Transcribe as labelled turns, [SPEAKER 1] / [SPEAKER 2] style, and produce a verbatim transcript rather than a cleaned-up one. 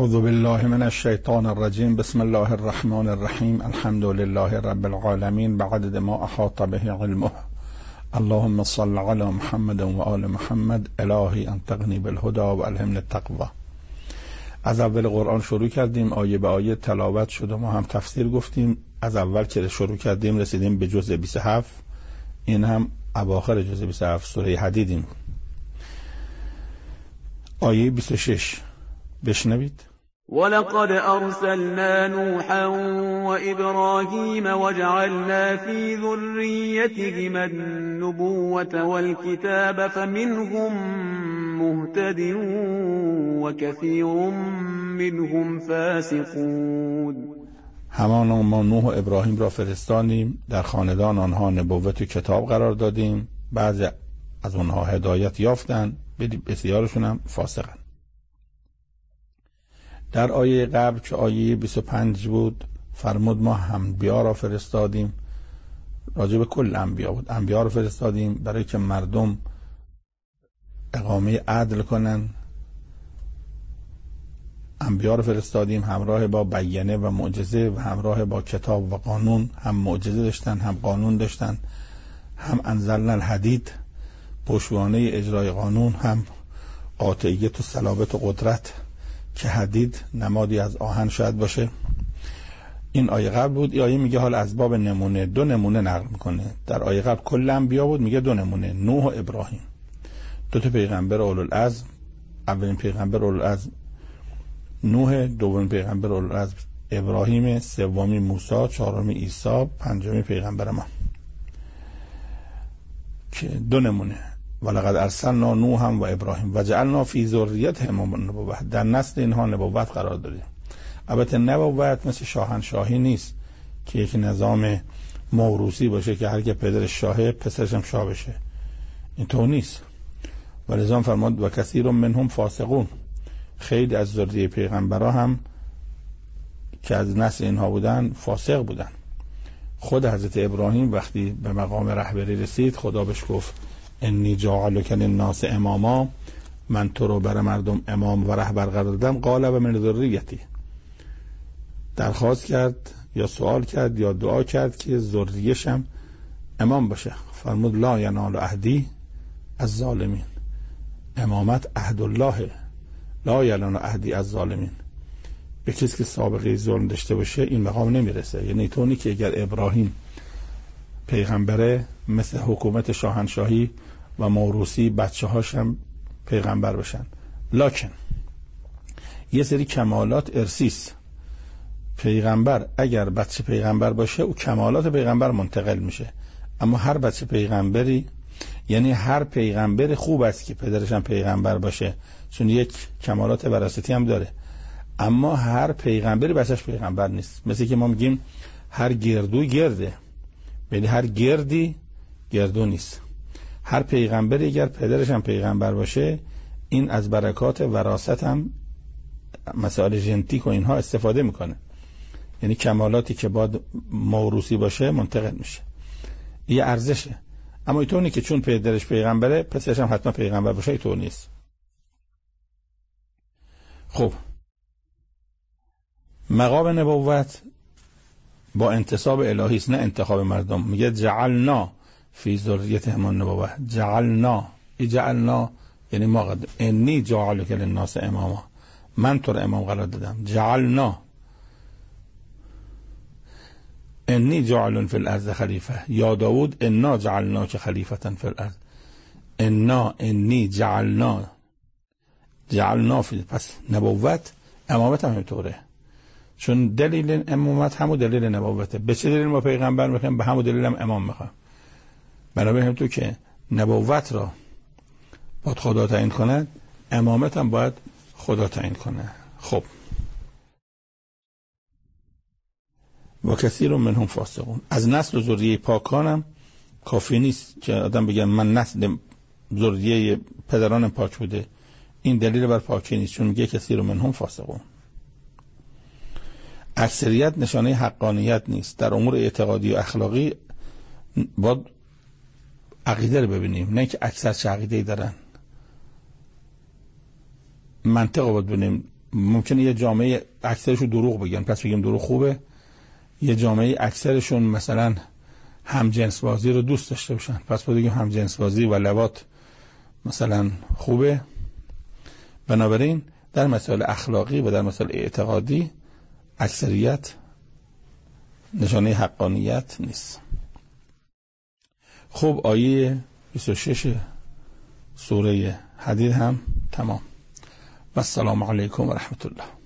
[SPEAKER 1] اعوذ بالله من الشیطان الرجیم. بسم الله الرحمن الرحیم. الحمد لله رب العالمین بعدد ما احاط به علمه. اللهم صل علی محمد و آل محمد. الهی انت غنی بالهدى و الهمنا التقوی. از اول قرآن شروع کردیم، آیه به آیه تلاوت شد و ما هم تفسیر گفتیم. از اول که شروع کردیم رسیدیم به جزء بیست و هفت، این هم اواخر جزء بیست و هفت سوره حدیدیم. آیه بیست و شش بشنوید.
[SPEAKER 2] ولقد ارسلنا نوحا وابراهيم وجعلنا في ذريتهما النبوة والكتاب فمنهم مهتد وكثير منهم فاسقون.
[SPEAKER 1] همان ما نوح و ابراهیم را فرستادیم، در خاندان آنها نبوت و کتاب قرار دادیم، بعضی از آنها هدایت یافتند، بسیارشون هم فاسقند. در آیه قبل که آیه بیست و پنج بود فرمود ما انبیا را فرستادیم، راجع به کل انبیا بود، انبیا را فرستادیم برای که مردم اقامه عدل کنن. انبیا را فرستادیم همراه با بیانه و معجزه و همراه با کتاب و قانون، هم معجزه داشتن هم قانون داشتن، هم انزلنا الحدید پشتوانه اجرای قانون، هم قاطعیت و صلابت و قدرت که حدید نمادی از آهن شاید باشه. این آیه قبل بود. این آیه میگه حال از باب نمونه دو نمونه نقل میکنه. در آیه قبل کل انبیا بود، میگه دو نمونه، نوح و ابراهیم، دو تا پیغمبر اولوالعزم. اولین پیغمبر اولوالعزم نوح، دومین پیغمبر اولوالعزم ابراهیم، سومی موسی، چهارمی عیسی، پنجمی پیغمبر ما. که دو نمونه. ولقد ارسلنا نوحا و ابراهیم و جعلنا فی ذریتهما النبوة، در نسل اینها نبوت قرار دادیم. البته نبوت مثل شاهنشاهی نیست که یک نظام موروثی باشه که هر کی پدرش شاهه پسرش هم شاه بشه، اینطور نیست. ولذا فرمود و کثیر منهم فاسقون، خیلی از ذریه پیغمبرها هم که از نسل اینها بودن فاسق بودن. خود حضرت ابراهیم وقتی به مقام رهبری رسید خدا بهش گفت انی جاعلک للناس اماما، من تو رو برای مردم امام و رهبر قرار دادم. قال و من ذریتی، درخواست کرد یا سوال کرد یا دعا کرد که ذریه‌شم امام باشه. فرمود لا ینال عهدی الظالمین، امامت عهد الله، لا ینال عهدی الظالمین. به کسی که سابقه ظلم داشته باشه این مقام نمیرسه. یعنی طوری که اگر ابراهیم پیغمبره مثل حکومت شاهنشاهی و موروثی بچه هاشم پیغمبر بشن، لکن یه سری کمالات ارثیست. پیغمبر اگر بچه پیغمبر باشه او کمالات پیغمبر منتقل میشه، اما هر بچه پیغمبری، یعنی هر پیغمبر خوب است که پدرش هم پیغمبر باشه چون یک کمالات وراثتی هم داره، اما هر پیغمبری بچهش پیغمبر نیست. مثل که ما میگیم هر گردو گرده، یعنی هر گردی گردو نیست. هر پیغمبری اگر پدرش هم پیغمبر باشه این از برکات وراثت هم مسائل ژنتیک و اینها استفاده میکنه، یعنی کمالاتی که باید موروثی باشه منتقل میشه، یه ارزشه. اما اینطور نیست که چون پدرش پیغمبره پسرش هم حتما پیغمبر باشه، اینطور نیست. خب مقام نبوت با انتصاب الهی است، نه انتخاب مردم. میگه جعلنا فی ذریتهما النبوة، جعلنا، ای جعلنا یعنی ما قد انی جاعلک للناس اماما، من تو رو امام قرار دادم. جعلنا انی جاعل فی الارض خلیفه، یا داود انا جعلناک خلیفة فی الارض، انا انی جعلنا جعلنا فی. پس نبوت امامت هم اینطوره، چون دلیل امامت همون دلیل نبوته. به چه دلیل ما پیغمبر میخوایم؟ به همون دلیل هم امام میخوایم. بنابراین تو که نبوت را باید خدا تعیین کنه، امامت هم باید خدا تعیین کنه. خب و کثیر منهم فاسقون، از نسل و ذریه پاکانم کافی نیست که آدم بگه من نسل ذریه پدرانم پاک بوده، این دلیل بر پاکی نیست، چون میگه کثیر منهم فاسقون. اکثریت نشانه حقانیت نیست. در امور اعتقادی و اخلاقی باید عقیده رو ببینیم، نه که اکثر چه عقیده‌ای دارن. منطق باید ببینیم. ممکنه یه جامعه اکثرشون دروغ بگن، پس بگیم دروغ خوبه. یه جامعه اکثرشون مثلا هم جنس بازی رو دوست داشته باشن، پس بگیم هم جنس بازی و لواط مثلا خوبه. بنابراین در مسائل اخلاقی و در مسائل اعتقادی اکثریت نشانه حقانیت نیست. خب آیه بیست و شش سوره حدید هم تمام. و السلام علیکم و رحمت الله.